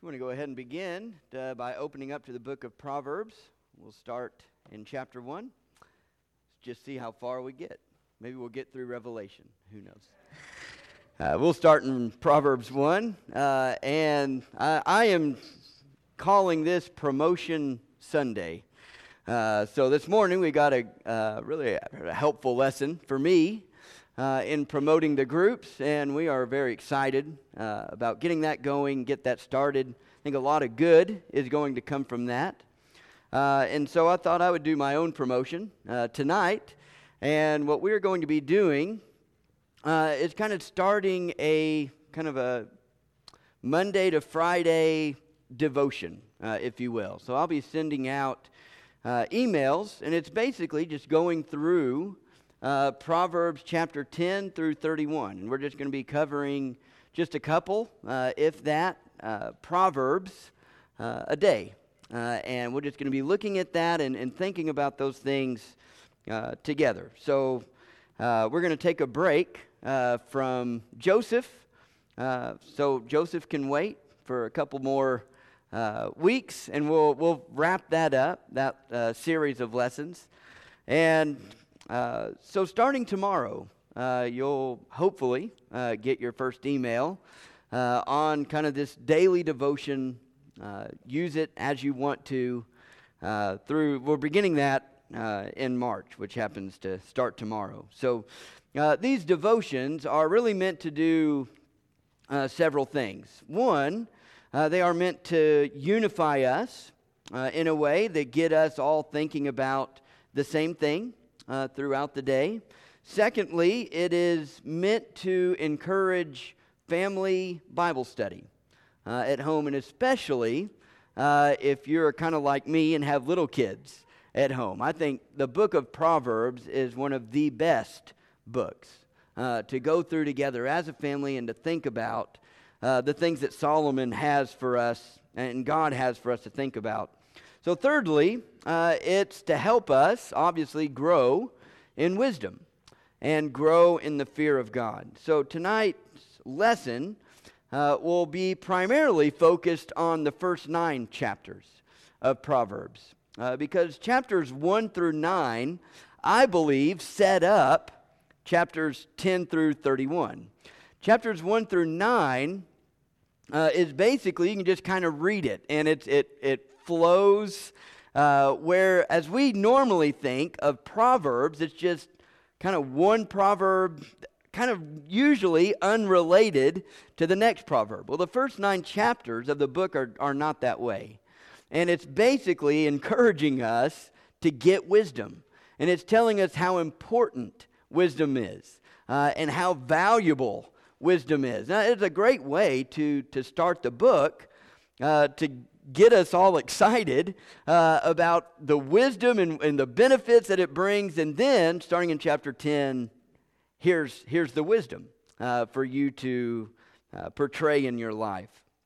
We want to go ahead and begin by opening up to the book of Proverbs. We'll start in chapter 1. Just see how far we get. Maybe we'll get through Revelation. Who knows? We'll start in Proverbs 1. And I am calling this Promotion Sunday. So this morning we got a really helpful lesson for me in promoting the groups, and we are very excited about getting that going, get that started. I think a lot of good is going to come from that. And so I thought I would do my own promotion tonight. And what we're going to be doing is kind of starting a Monday to Friday devotion, if you will. So I'll be sending out emails, and it's basically just going through Proverbs chapter 10 through 31. And we're just going to be covering just a couple, if that, Proverbs a day. And we're just going to be looking at that and thinking about those things together. So we're going to take a break from Joseph. So Joseph can wait for a couple more weeks, and we'll wrap that up, that series of lessons. And so starting tomorrow, you'll hopefully get your first email on kind of this daily devotion. Use it as you want to. We're beginning that in March, which happens to start tomorrow. So these devotions are really meant to do several things. One, they are meant to unify us in a way that get us all thinking about the same thing throughout the day. Secondly, it is meant to encourage family Bible study at home, and especially if you're kind of like me and have little kids at home. I think the book of Proverbs is one of the best books to go through together as a family and to think about the things that Solomon has for us and God has for us to think about. So thirdly, it's to help us, obviously, grow in wisdom and grow in the fear of God. So tonight's lesson will be primarily focused on the first 9 chapters of Proverbs. Because chapters 1 through 9, I believe, set up chapters 10 through 31. Chapters 1 through 9 is basically, you can just kind of read it, and it flows where, as we normally think of Proverbs, it's just kind of one proverb, kind of usually unrelated to the next proverb. Well, the first 9 chapters of the book are not that way. And it's basically encouraging us to get wisdom. And it's telling us how important wisdom is and how valuable wisdom is. Now, it's a great way to start the book, to get us all excited about the wisdom and the benefits that it brings. And then, starting in chapter 10, here's the wisdom for you to portray in your life.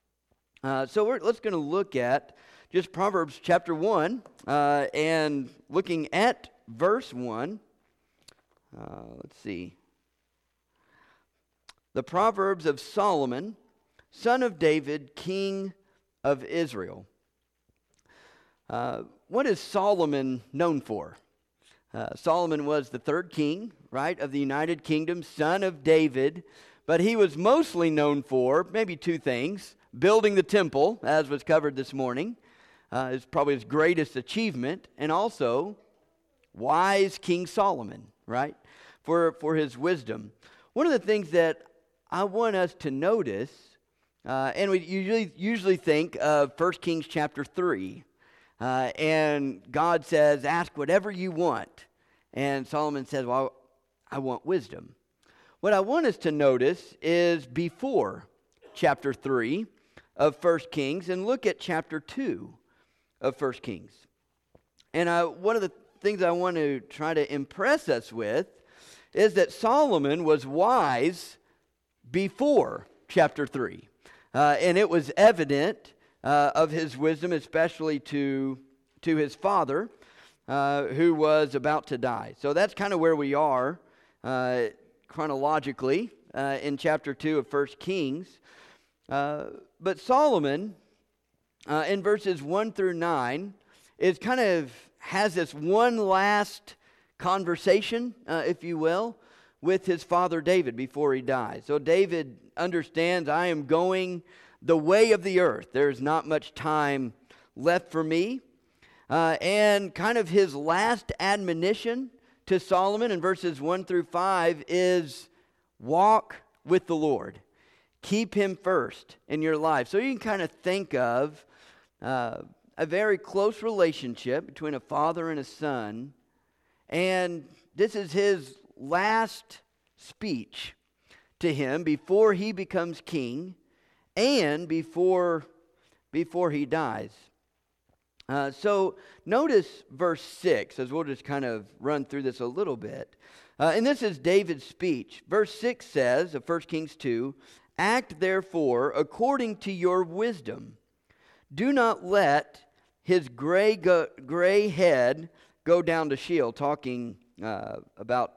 So let's going to look at just Proverbs chapter 1 and looking at verse 1. Let's see. The Proverbs of Solomon, son of David, king of Israel. What is Solomon known for? Solomon was the 3rd king, right, of the United Kingdom, son of David, but he was mostly known for maybe 2 things. Building the temple, as was covered this morning, is probably his greatest achievement, and also wise King Solomon, right, for his wisdom. One of the things that I want us to notice, and we usually think of 1 Kings chapter 3, and God says, ask whatever you want. And Solomon says, well, I want wisdom. What I want us to notice is before chapter 3 of 1 Kings, and look at chapter 2 of 1 Kings. And one of the things I want to try to impress us with is that Solomon was wise before chapter 3. And it was evident of his wisdom, especially to his father, who was about to die. So that's kind of where we are chronologically in chapter 2 of 1 Kings. But Solomon in verses 1 through 9 is kind of has this one last conversation, if you will, with his father David before he dies. So David understands, I am going the way of the earth. There's not much time left for me. And kind of his last admonition to Solomon in verses 1 through 5 is walk with the Lord. Keep him first in your life. So you can kind of think of a very close relationship between a father and a son. And this is his last speech to him before he becomes king and before he dies. So notice verse 6, as we'll just kind of run through this a little bit. And this is David's speech. Verse 6 says of 1 Kings 2, act therefore according to your wisdom. Do not let his gray head go down to Sheol, talking about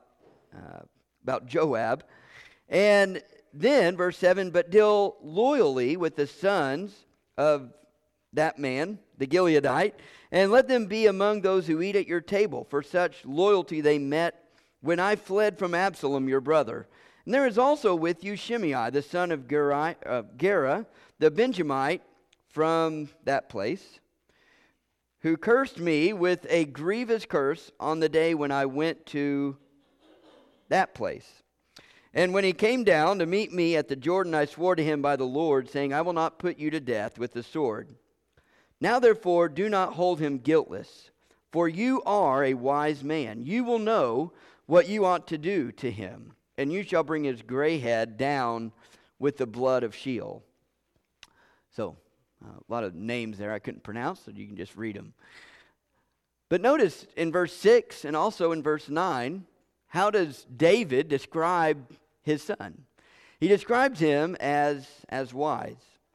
Joab. And then, verse 7, but deal loyally with the sons of that man, the Gileadite, and let them be among those who eat at your table. For such loyalty they met when I fled from Absalom, your brother. And there is also with you Shimei, the son of Gera, the Benjamite from that place, who cursed me with a grievous curse on the day when I went to that place. And when he came down to meet me at the Jordan, I swore to him by the Lord, saying, I will not put you to death with the sword. Now therefore do not hold him guiltless, for you are a wise man. You will know what you ought to do to him, and you shall bring his gray head down with the blood of Sheol. So, a lot of names there I couldn't pronounce, so you can just read them. But notice in verse 6 and also in verse 9, how does David describe his son? He describes him as wise.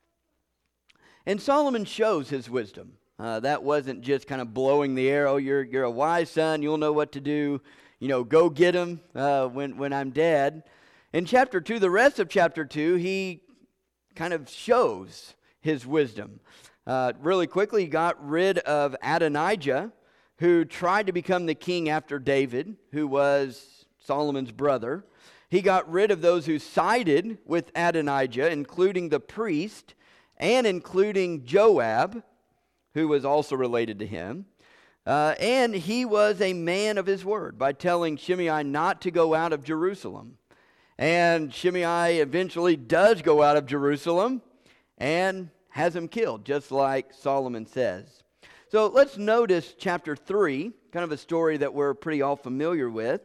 And Solomon shows his wisdom. That wasn't just kind of blowing the air, oh, you're a wise son, you'll know what to do, go get him when I'm dead. In chapter 2, the rest of chapter 2, he kind of shows his wisdom. Really quickly, he got rid of Adonijah, who tried to become the king after David, who was Solomon's brother. He got rid of those who sided with Adonijah, including the priest and including Joab, who was also related to him. And he was a man of his word by telling Shimei not to go out of Jerusalem. And Shimei eventually does go out of Jerusalem and has him killed, just like Solomon says. So let's notice chapter 3, kind of a story that we're pretty all familiar with.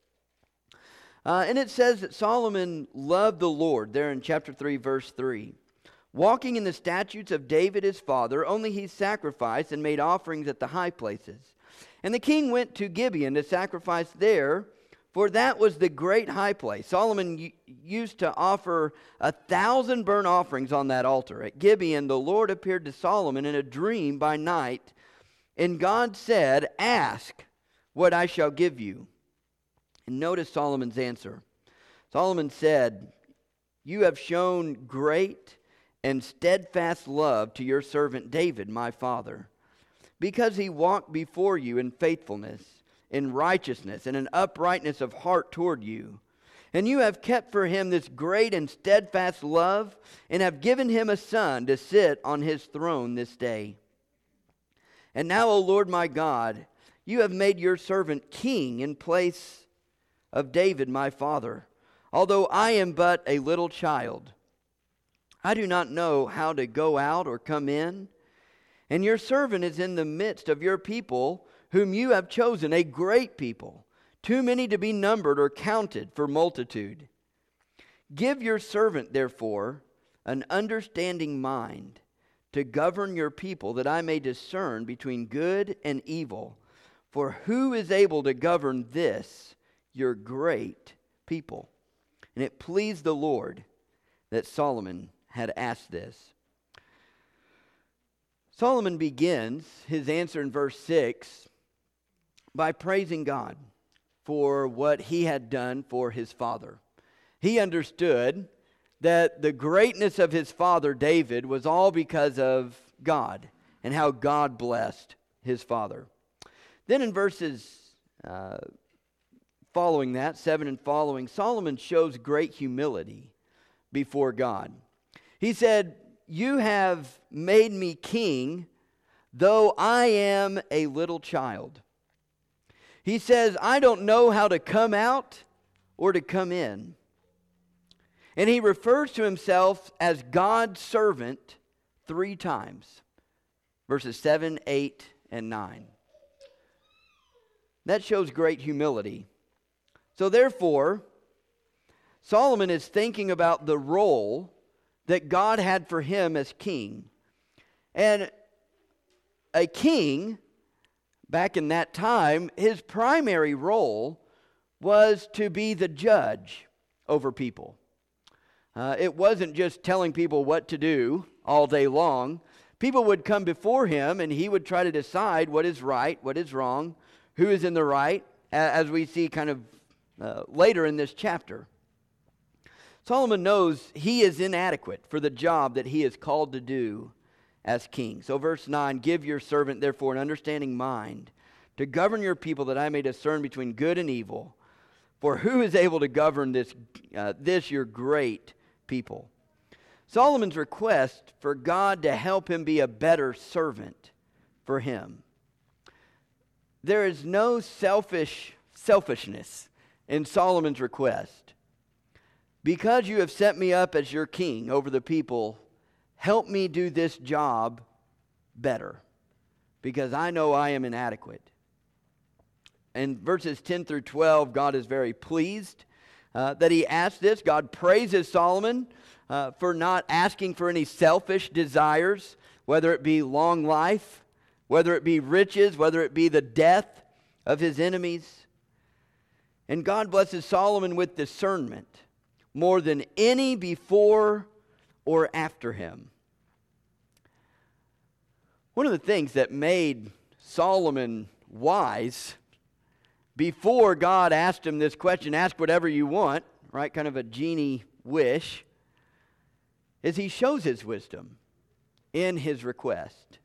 And it says that Solomon loved the Lord, there in chapter 3, verse 3. Walking in the statutes of David his father, only he sacrificed and made offerings at the high places. And the king went to Gibeon to sacrifice there, for that was the great high place. Solomon used to offer 1,000 burnt offerings on that altar. At Gibeon, the Lord appeared to Solomon in a dream by night, and God said, ask what I shall give you. And notice Solomon's answer. Solomon said, you have shown great and steadfast love to your servant David, my father, because he walked before you in faithfulness, in righteousness, and in uprightness of heart toward you. And you have kept for him this great and steadfast love, and have given him a son to sit on his throne this day. And now, O Lord my God, you have made your servant king in place of David my father, although I am but a little child. I do not know how to go out or come in, and your servant is in the midst of your people, whom you have chosen, a great people, too many to be numbered or counted for multitude. Give your servant, therefore, an understanding mind to govern your people, that I may discern between good and evil. For who is able to govern this, your great people? And it pleased the Lord that Solomon had asked this. Solomon begins his answer in verse 6 by praising God for what he had done for his father. He understood that the greatness of his father David was all because of God and how God blessed his father. Then in verses following that, 7 and following, Solomon shows great humility before God. He said, "You have made me king, though I am a little child." He says, "I don't know how to come out or to come in." And he refers to himself as God's servant 3 times. Verses 7, 8, and 9. That shows great humility. So therefore, Solomon is thinking about the role that God had for him as king. And a king, back in that time, his primary role was to be the judge over people. It wasn't just telling people what to do all day long. People would come before him and he would try to decide what is right, what is wrong, who is in the right, as we see kind of later in this chapter. Solomon knows he is inadequate for the job that he is called to do as king. So verse 9, "Give your servant therefore an understanding mind to govern your people, that I may discern between good and evil. For who is able to govern this your great people?" Solomon's request for God to help him be a better servant for him. There is no selfishness in Solomon's request. "Because you have set me up as your king over the people, help me do this job better, because I know I am inadequate." In verses 10 through 12, God is very pleased that he asked this. God praises Solomon for not asking for any selfish desires, whether it be long life, whether it be riches, whether it be the death of his enemies. And God blesses Solomon with discernment more than any before or after him. One of the things that made Solomon wise, before God asked him this question, ask whatever you want, right, kind of a genie wish, is he shows his wisdom in his request.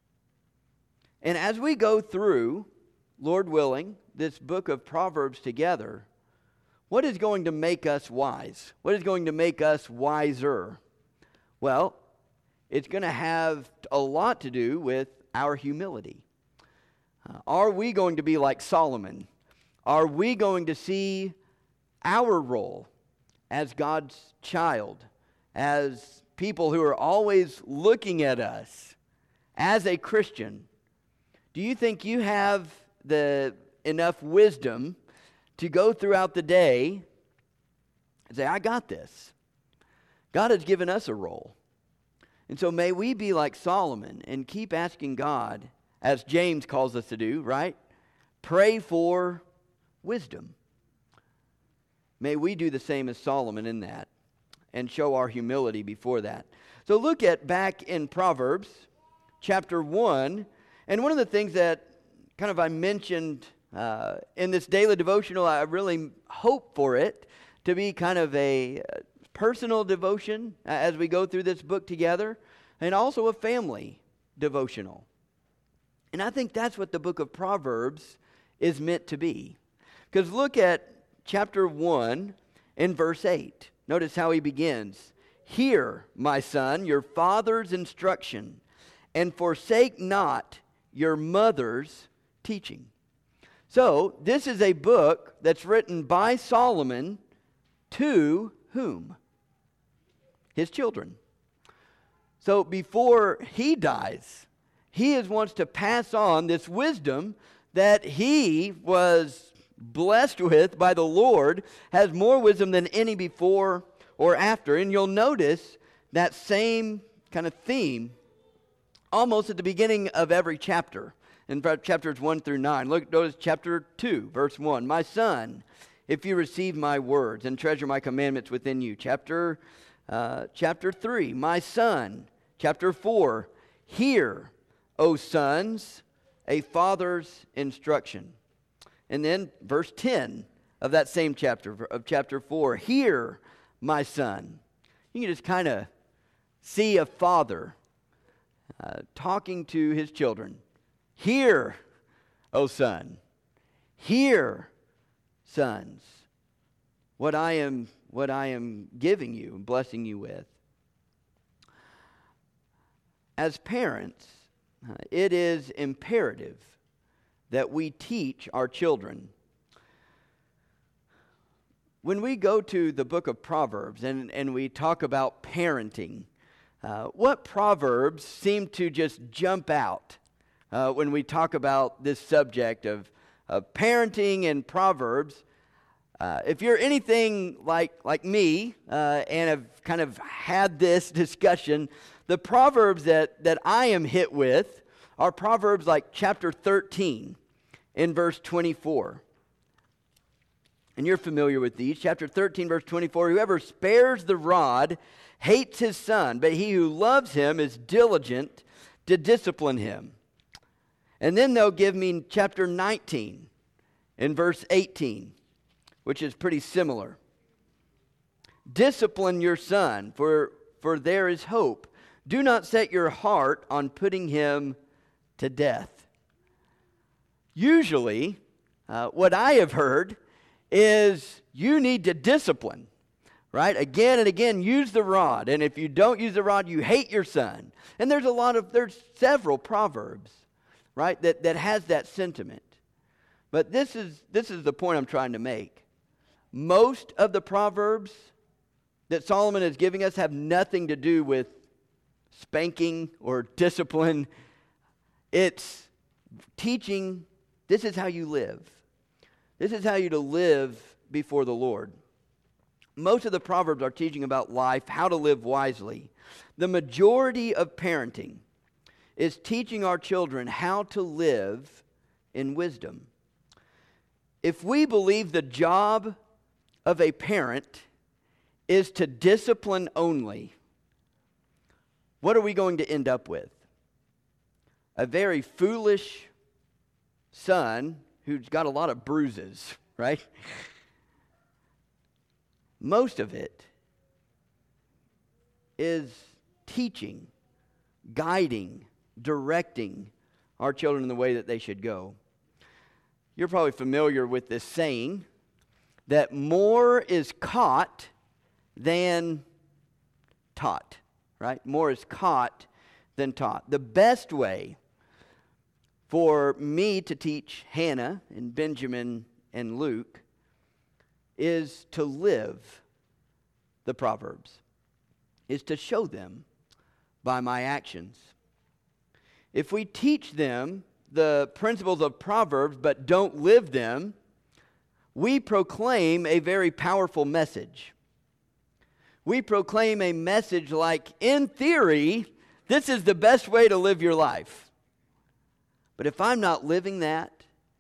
And as we go through, Lord willing, this book of Proverbs together, what is going to make us wise? What is going to make us wiser? Well, it's going to have a lot to do with our humility. Are we going to be like Solomon? Are we going to see our role as God's child, as people who are always looking at us as a Christian? Do you think you have enough wisdom to go throughout the day and say, "I got this"? God has given us a role. And so may we be like Solomon and keep asking God, as James calls us to do, right? Pray for wisdom. May we do the same as Solomon in that and show our humility before that. So look at back in Proverbs chapter 1, and one of the things that kind of I mentioned in this daily devotional, I really hope for it to be kind of a personal devotion as we go through this book together, and also a family devotional. And I think that's what the book of Proverbs is meant to be. Because look at chapter 1 in verse 8. Notice how he begins. "Hear, my son, your father's instruction, and forsake not your mother's teaching." So, this is a book that's written by Solomon to whom? His children. So, before he dies, he wants to pass on this wisdom that he was blessed with by the Lord, has more wisdom than any before or after. And you'll notice that same kind of theme almost at the beginning of every chapter. In chapters 1 through 9. Notice chapter 2, verse 1. "My son, if you receive my words and treasure my commandments within you." Chapter 3. "My son." Chapter 4. "Hear, O sons, a father's instruction." And then verse 10 of that same chapter, of chapter 4. "Hear, my son." You can just kind of see a father talking to his children. Hear, O son. Hear, sons, what I am giving you and blessing you with. As parents, it is imperative that we teach our children. When we go to the book of Proverbs and we talk about parenting, what proverbs seem to just jump out when we talk about this subject of parenting and Proverbs? If you're anything like me and have kind of had this discussion, the Proverbs that I am hit with are Proverbs like chapter 13 in verse 24. And you're familiar with these. Chapter 13, verse 24, whoever spares the rod hates his son, but he who loves him is diligent to discipline him. And then they'll give me chapter 19 in verse 18, which is pretty similar. Discipline your son, for there is hope. Do not set your heart on putting him to death. Usually, what I have heard is you need to discipline, right? Again and again, use the rod. And if you don't use the rod, you hate your son. And there's several proverbs, right, that has that sentiment. But this is the point I'm trying to make. Most of the proverbs that Solomon is giving us have nothing to do with spanking or discipline. It's teaching, this is how you live. This is how you to live before the Lord. Most of the Proverbs are teaching about life, how to live wisely. The majority of parenting is teaching our children how to live in wisdom. If we believe the job of a parent is to discipline only, what are we going to end up with? A very foolish son who's got a lot of bruises, right? Most of it is teaching, guiding, directing our children in the way that they should go. You're probably familiar with this saying that more is caught than taught, right? More is caught than taught. The best way for me to teach Hannah and Benjamin and Luke is to live the Proverbs, is to show them by my actions. If we teach them the principles of Proverbs but don't live them, we proclaim a very powerful message. We proclaim a message like, in theory, this is the best way to live your life. But if I'm not living that,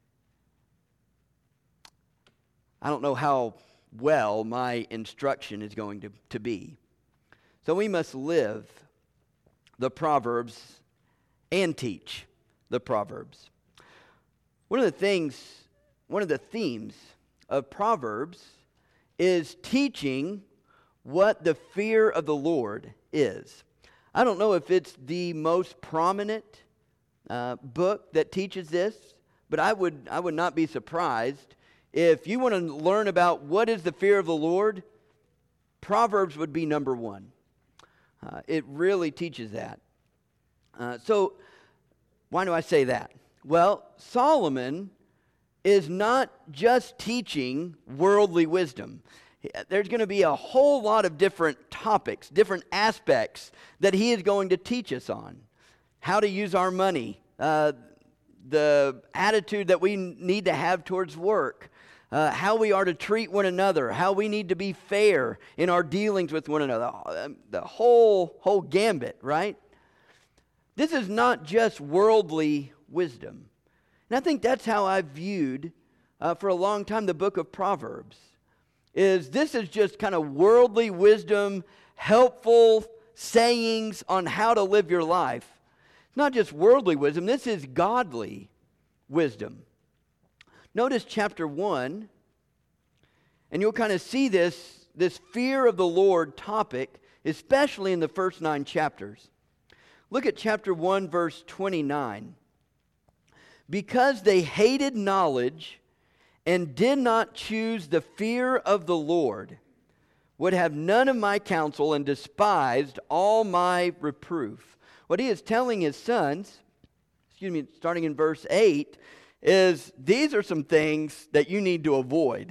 I don't know how well my instruction is going to be. So we must live the Proverbs and teach the Proverbs. One of the themes of Proverbs is teaching what the fear of the Lord is. I don't know if it's the most prominent book that teaches this, but I would not be surprised if you want to learn about what is the fear of the Lord. Proverbs would be number one. It really teaches that. So why do I say that? Well, Solomon is not just teaching worldly wisdom. There's going to be a whole lot of different topics, different aspects that he is going to teach us on. How to use our money, the attitude that we need to have towards work, how we are to treat one another, how we need to be fair in our dealings with one another, the whole gambit, right? This is not just worldly wisdom. And I think that's how I've viewed for a long time the book of Proverbs. This is just kind of worldly wisdom, helpful sayings on how to live your life. It's not just worldly wisdom, this is godly wisdom. Notice chapter 1, and you'll kind of see this fear of the Lord topic, especially in the first 9 chapters. Look at chapter 1, verse 29. Because they hated knowledge and did not choose the fear of the Lord, would have none of my counsel, and despised all my reproof. What he is telling his sons, starting in verse 8, is these are some things that you need to avoid.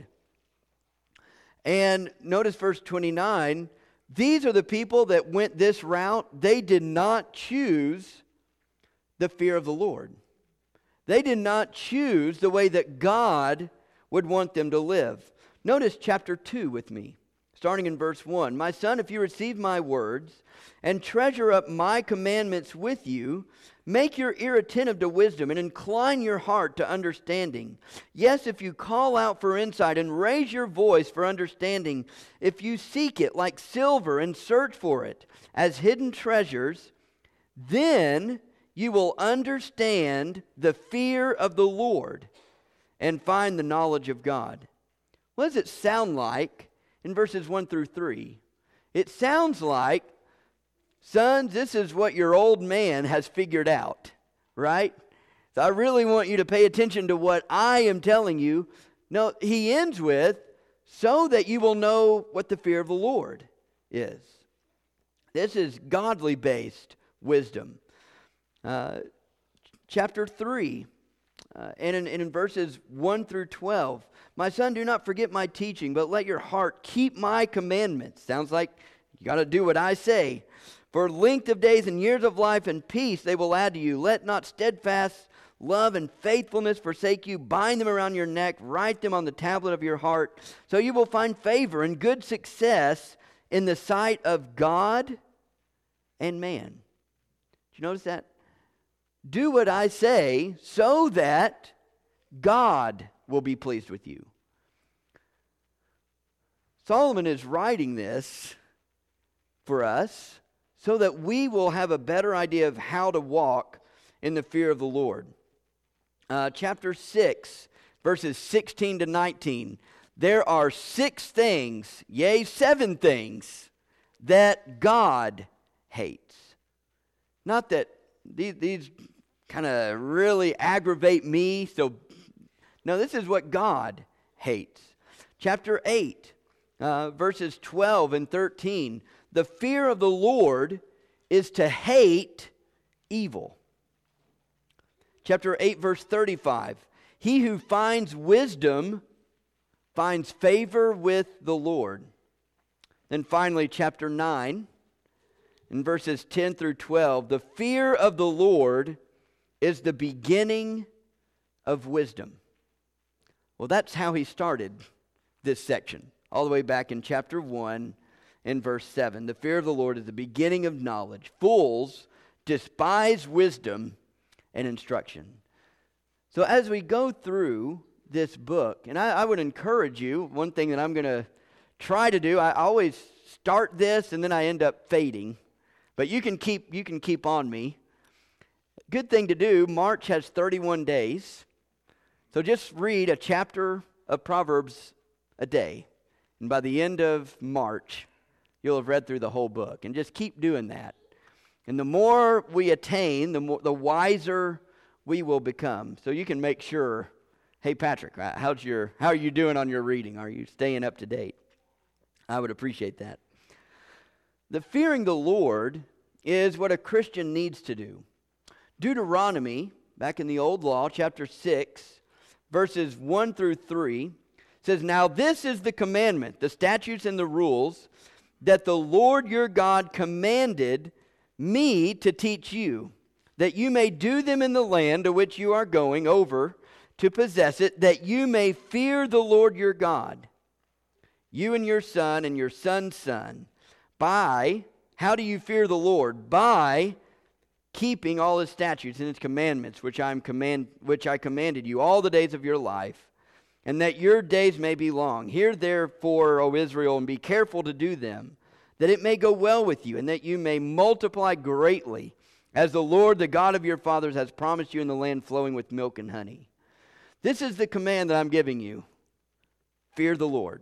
And notice verse 29, these are the people that went this route. They did not choose the fear of the Lord. They did not choose the way that God would want them to live. Notice chapter 2 with me, starting in verse 1. My son, if you receive my words and treasure up my commandments with you, make your ear attentive to wisdom and incline your heart to understanding. Yes, if you call out for insight and raise your voice for understanding, if you seek it like silver and search for it as hidden treasures, then you will understand the fear of the Lord and find the knowledge of God. What does it sound like in verses 1 through 3? It sounds like, sons, this is what your old man has figured out, right? So I really want you to pay attention to what I am telling you. No, he ends with, so that you will know what the fear of the Lord is. This is godly based wisdom. Chapter 3, and in verses 1 through 12, my son, do not forget my teaching, but let your heart keep my commandments. Sounds like you got to do what I say. For length of days and years of life and peace they will add to you. Let not steadfast love and faithfulness forsake you. Bind them around your neck. Write them on the tablet of your heart. So you will find favor and good success in the sight of God and man. Did you notice that? Do what I say so that God will be pleased with you. Solomon is writing this for us so that we will have a better idea of how to walk in the fear of the Lord. Chapter 6, verses 16 to 19. There are 6 things, yea, 7 things that God hates. Not that these kind of really aggravate me. So, no, this is what God hates. Chapter 8, verses 12 and 13. The fear of the Lord is to hate evil. Chapter 8, verse 35. He who finds wisdom finds favor with the Lord. Then finally, chapter 9, in verses 10 through 12. The fear of the Lord is the beginning of wisdom. Well, that's how he started this section, all the way back in chapter 1 and verse 7. The fear of the Lord is the beginning of knowledge. Fools despise wisdom and instruction. So as we go through this book, and I would encourage you, one thing that I'm going to try to do, I always start this and then I end up fading, but you can keep on me. Good thing to do, March has 31 days. So just read a chapter of Proverbs a day. And by the end of March, you'll have read through the whole book. And just keep doing that. And the more we attain, the wiser we will become. So you can make sure, hey Patrick, how are you doing on your reading? Are you staying up to date? I would appreciate that. The fearing the Lord is what a Christian needs to do. Deuteronomy, back in the Old Law, chapter 6, verses 1 through 3, says, Now this is the commandment, the statutes and the rules, that the Lord your God commanded me to teach you, that you may do them in the land to which you are going over to possess it, that you may fear the Lord your God, you and your son's son. By, how do you fear the Lord? By keeping all his statutes and his commandments, which I commanded you all the days of your life, and that your days may be long. Hear therefore, O Israel, and be careful to do them, that it may go well with you, and that you may multiply greatly, as the Lord, the God of your fathers, has promised you in the land flowing with milk and honey. This is the command that I'm giving you. Fear the Lord.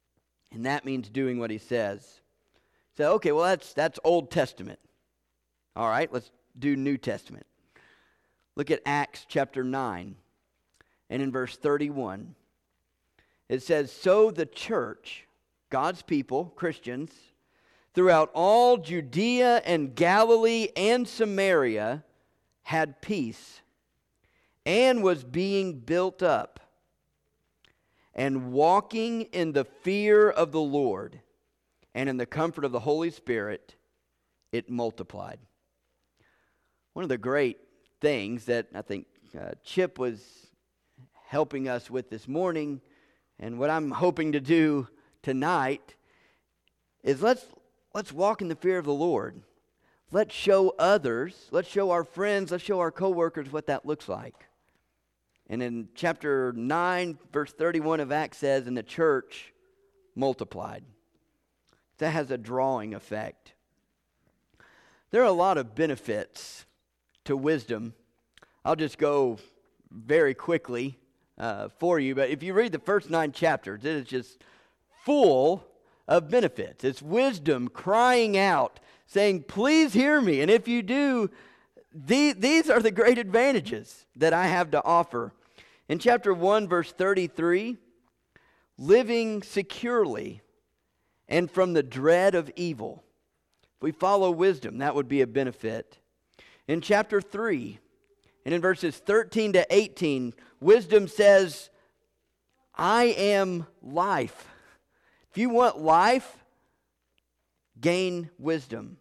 And that means doing what he says. So, okay, well, that's Old Testament. All right, let's do New Testament. Look at Acts chapter 9, and in verse 31. It says, "So the church," God's people, Christians, "throughout all Judea and Galilee and Samaria had peace, and was being built up, and walking in the fear of the Lord, and in the comfort of the Holy Spirit, it multiplied." One of the great things that I think Chip was helping us with this morning, and what I'm hoping to do tonight, is let's walk in the fear of the Lord. Let's show others, let's show our friends, let's show our coworkers what that looks like. And in chapter 9, verse 31 of Acts says, "And the church multiplied." That has a drawing effect. There are a lot of benefits to wisdom. I'll just go very quickly for you, but if you read the first 9 chapters, it is just full of benefits. It's wisdom crying out, saying, "Please hear me." And if you do, these are the great advantages that I have to offer. In chapter 1, verse 33, living securely and from the dread of evil. If we follow wisdom, that would be a benefit. In chapter 3, and in verses 13 to 18, wisdom says, "I am life." If you want life, gain wisdom.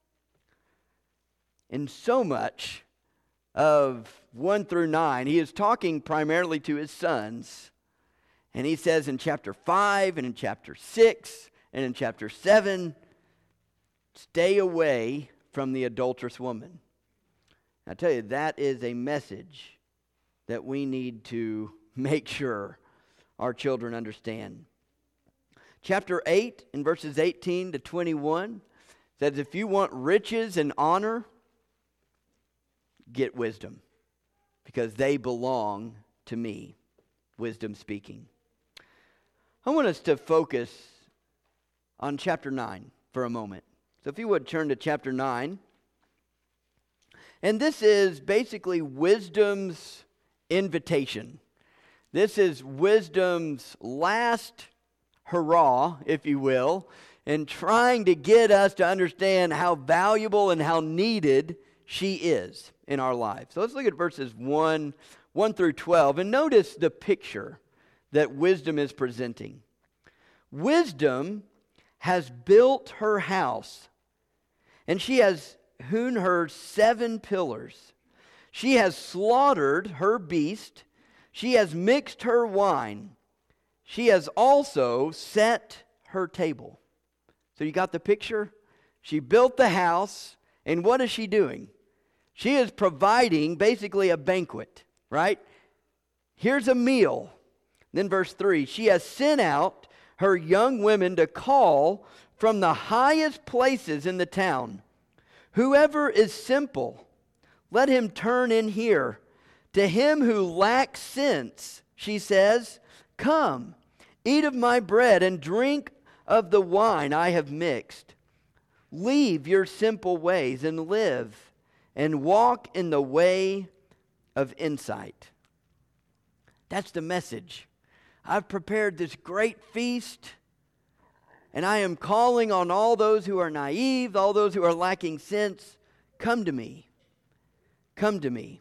And so much of 1 through 9, he is talking primarily to his sons. And he says in chapter 5 and in chapter 6 and in chapter 7, stay away from the adulterous woman. I tell you, that is a message that we need to make sure our children understand. Chapter 8, in verses 18 to 21, says, if you want riches and honor, get wisdom, because they belong to me. Wisdom speaking. I want us to focus on chapter 9 for a moment. So if you would turn to chapter 9. And this is basically wisdom's invitation. This is wisdom's last hurrah, if you will, in trying to get us to understand how valuable and how needed she is in our lives. So let's look at verses 1 through 12, and notice the picture that wisdom is presenting. Wisdom has built her house, and she has hewn her 7 pillars. She has slaughtered her beast. She has mixed her wine. She has also set her table. So you got the picture? She built the house, and what is she doing? She is providing basically a banquet, right? Here's a meal. Then verse 3, she has sent out her young women to call from the highest places in the town. Whoever is simple, let him turn in here. To him who lacks sense, she says, come, eat of my bread and drink of the wine I have mixed. Leave your simple ways and live, and walk in the way of insight. That's the message. I've prepared this great feast, and I am calling on all those who are naive, all those who are lacking sense. Come to me. Come to me.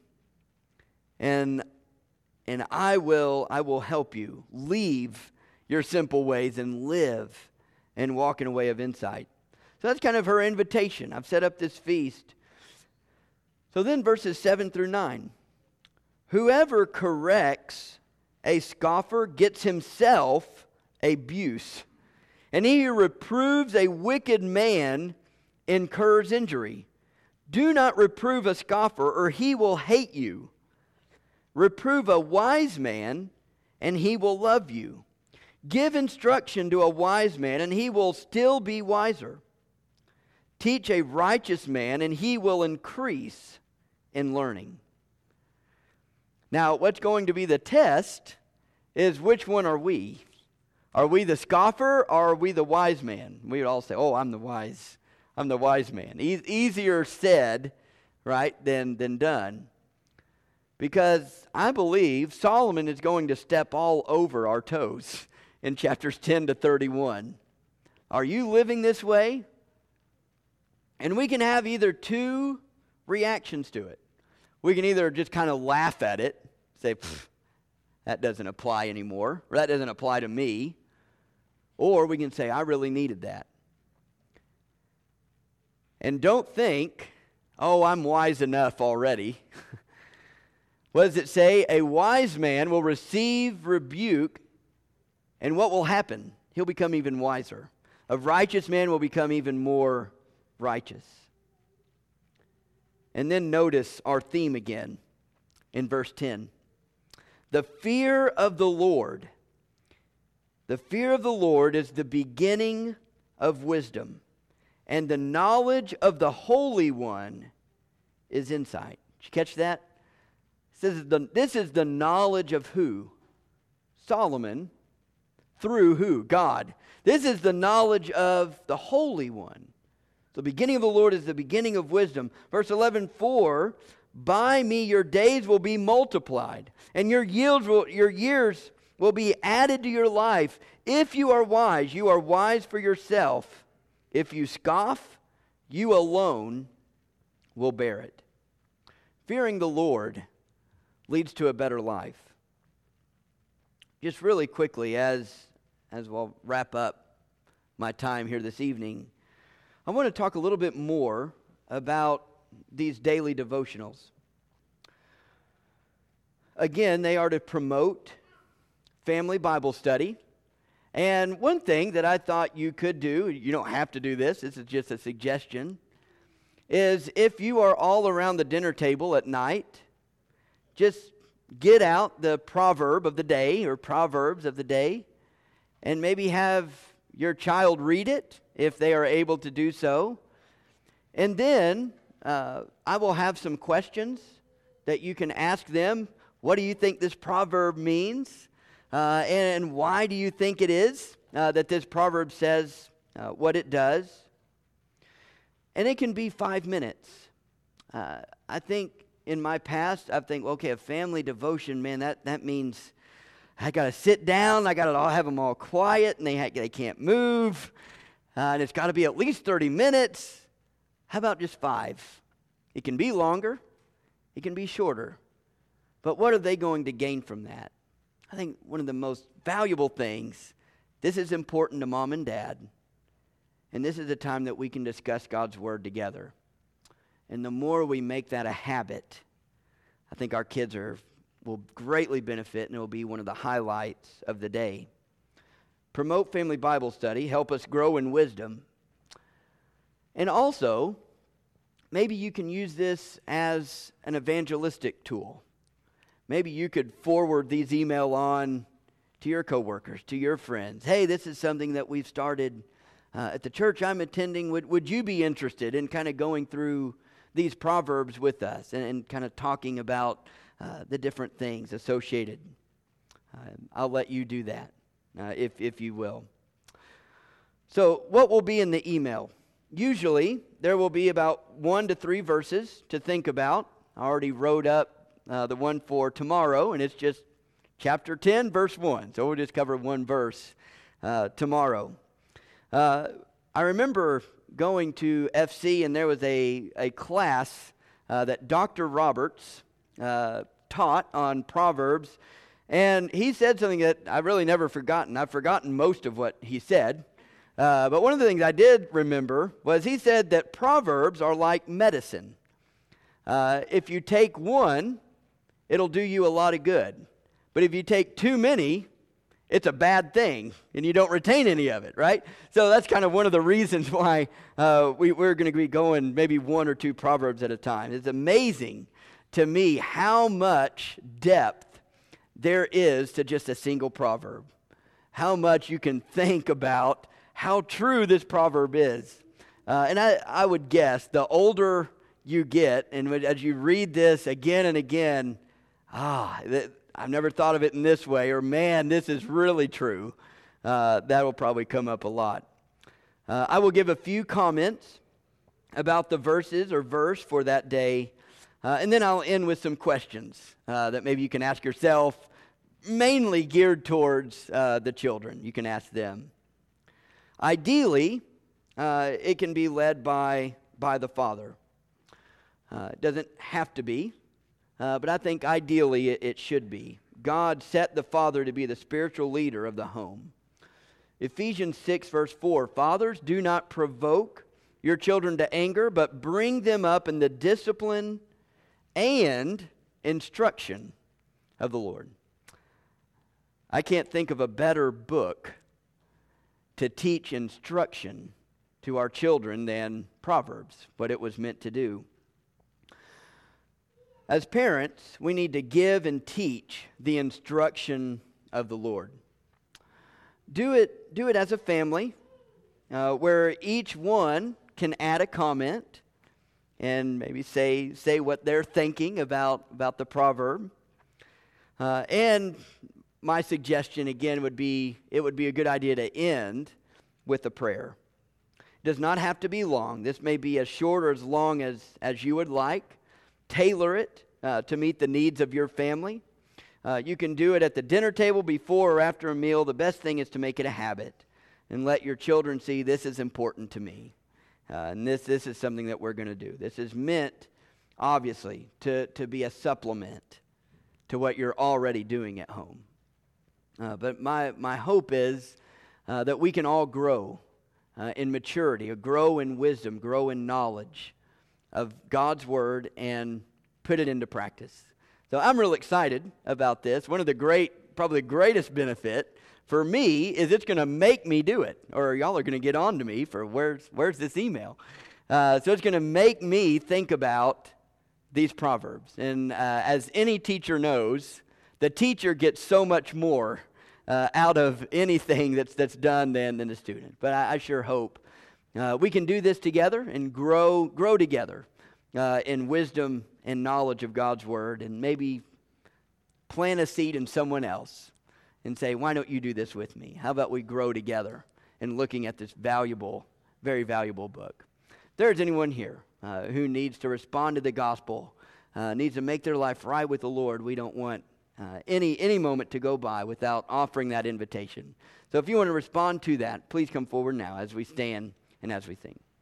And I will help you. Leave your simple ways and live and walk in a way of insight. So that's kind of her invitation. I've set up this feast. So then verses 7 through 9. Whoever corrects a scoffer gets himself abuse, and he who reproves a wicked man incurs injury. Do not reprove a scoffer, or he will hate you. Reprove a wise man, and he will love you. Give instruction to a wise man, and he will still be wiser. Teach a righteous man, and he will increase in learning. Now, what's going to be the test is which one are we? Are we the scoffer, or are we the wise man? We would all say, oh, I'm the wise I'm the wise man. Easier said, right, than done. Because I believe Solomon is going to step all over our toes in chapters 10 to 31. Are you living this way? And we can have either two reactions to it. We can either just kind of laugh at it, say, that doesn't apply anymore, or that doesn't apply to me. Or we can say, I really needed that. And don't think, oh, I'm wise enough already. What does it say? A wise man will receive rebuke, and what will happen? He'll become even wiser. A righteous man will become even more righteous. And then notice our theme again in verse 10. The fear of the Lord. The fear of the Lord is the beginning of wisdom, and the knowledge of the Holy One is insight. Did you catch that? It says this is the knowledge of who? Solomon. Through who? God. This is the knowledge of the Holy One. The beginning of the Lord is the beginning of wisdom. Verse 11, for by me your days will be multiplied, and your years will be added to your life. If you are wise for yourself. If you scoff, you alone will bear it. Fearing the Lord leads to a better life. Just really quickly, as we'll wrap up my time here this evening, I want to talk a little bit more about these daily devotionals. Again, they are to promote family Bible study. And one thing that I thought you could do, you don't have to do this is just a suggestion, is if you are all around the dinner table at night, just get out the proverb of the day or proverbs of the day and maybe have your child read it if they are able to do so. And then I will have some questions that you can ask them. What do you think this proverb means? And why do you think it is that this proverb says what it does? And it can be 5 minutes. I think in my past, I think, okay, a family devotion, man, that means I got to sit down, I got to have them all quiet, and they can't move, and it's got to be at least 30 minutes. How about just 5? It can be longer, it can be shorter. But what are they going to gain from that? I think one of the most valuable things, this is important to mom and dad, and this is a time that we can discuss God's Word together. And the more we make that a habit, I think our kids will greatly benefit, and it will be one of the highlights of the day. Promote family Bible study, help us grow in wisdom. And also, maybe you can use this as an evangelistic tool. Maybe you could forward these email on to your coworkers, to your friends. Hey, this is something that we've started at the church I'm attending. Would you be interested in kind of going through these proverbs with us and kind of talking about the different things associated? I'll let you do that if you will. So what will be in the email? Usually there will be about 1 to 3 verses to think about. I already wrote up the one for tomorrow, and it's just chapter 10, verse 1. So we'll just cover one verse tomorrow. I remember going to FC, and there was a class that Dr. Roberts taught on Proverbs, and he said something that I've really never forgotten. I've forgotten most of what he said, but one of the things I did remember was he said that Proverbs are like medicine. If you take one, it'll do you a lot of good. But if you take too many, it's a bad thing, and you don't retain any of it, right? So that's kind of one of the reasons why we're going to be going maybe 1 or 2 Proverbs at a time. It's amazing to me how much depth there is to just a single proverb. How much you can think about how true this proverb is. And I would guess the older you get, and as you read this again and again, I've never thought of it in this way, or man, this is really true. That will probably come up a lot. I will give a few comments about the verses or verse for that day, and then I'll end with some questions that maybe you can ask yourself, mainly geared towards the children. You can ask them. Ideally, it can be led by the father. It doesn't have to be, but I think ideally it should be. God set the father to be the spiritual leader of the home. Ephesians 6, verse 4, "Fathers, do not provoke your children to anger, but bring them up in the discipline and instruction of the Lord." I can't think of a better book to teach instruction to our children than Proverbs, what it was meant to do. As parents, we need to give and teach the instruction of the Lord. Do it as a family, where each one can add a comment and maybe say what they're thinking about the proverb. And my suggestion again would be it would be a good idea to end with a prayer. It does not have to be long. This may be as short or as long as you would like. Tailor it to meet the needs of your family. You can do it at the dinner table before or after a meal. The best thing is to make it a habit and let your children see this is important to me. And this is something that we're going to do. This is meant, obviously, to be a supplement to what you're already doing at home. But my hope is that we can all grow in maturity, or grow in wisdom, grow in knowledge of God's Word and put it into practice. So I'm real excited about this. One of the probably the greatest benefit for me is it's going to make me do it, or y'all are going to get on to me for where's this email. So it's going to make me think about these proverbs. And as any teacher knows, the teacher gets so much more out of anything that's done than the student. But I sure hope we can do this together and grow together in wisdom and knowledge of God's Word, and maybe plant a seed in someone else and say, why don't you do this with me? How about we grow together in looking at this valuable, very valuable book? If there's anyone here who needs to respond to the gospel, needs to make their life right with the Lord, we don't want any moment to go by without offering that invitation. So if you want to respond to that, please come forward now as we stand and as we sing.